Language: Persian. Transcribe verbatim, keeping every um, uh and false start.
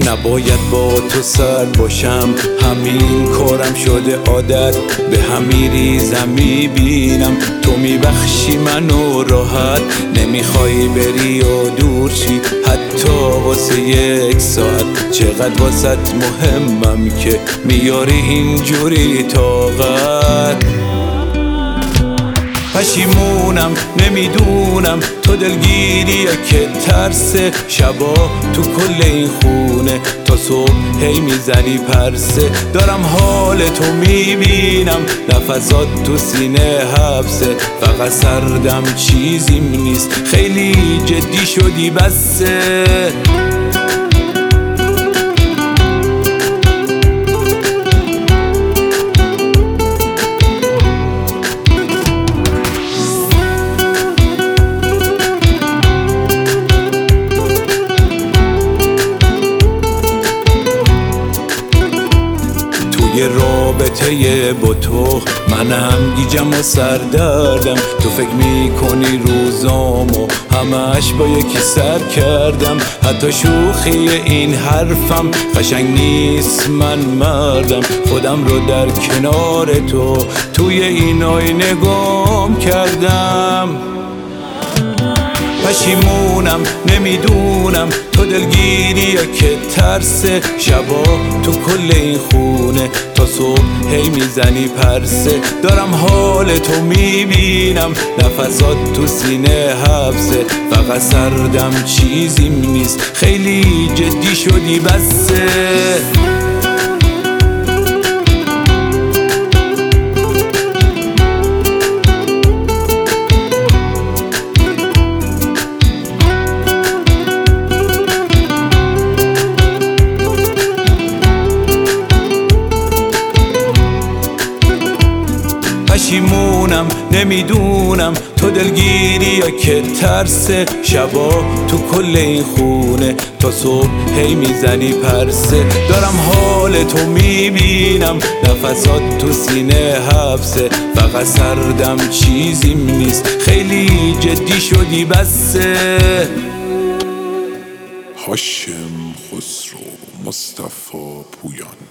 نباید با تو سرد باشم، همین کارم شده عادت، به همین ریزم میبینم تو میبخشی منو راحت، نمیخوای بری و دور شی حتی واسه یک ساعت، چقدر واسط مهمم که میاری اینجوری طاقت. پشیمونم نمیدونم تو دلگیری یا که ترسه، شبا تو کل این خونه تا صبح هی میزنی پرسه، دارم حال تو میبینم نفسات تو سینه حبسه، فقط سردم چیزیم نیست خیلی جدی شدی بسه. یه رابطه با تو منم گیجم و سردردم، تو فکر میکنی روزامو همش با یکی سر کردم، حتی شوخی این حرفم قشنگ نیست من مردم، خودم رو در کنار تو توی این آینه گم کردم. پشیمونم نمیدونم تو دلگیری یا که ترسه، شبا تو کل این خونه تا صبح هی میزنی پرسه، دارم حال تو میبینم نفسات تو سینه حبسه، فقط سردم چیزیم نیست خیلی جدی شدی بسه. پشیمونم نمیدونم تو دلگیری یا که ترسه، شبا تو کل این خونه تا صبح هی میزنی پرسه، دارم حال تو میبینم نفسات تو سینه حبسه، فقط سردم چیزیم نیست خیلی جدی شدی بسه. هاشم خسرو، مصطفی پویان.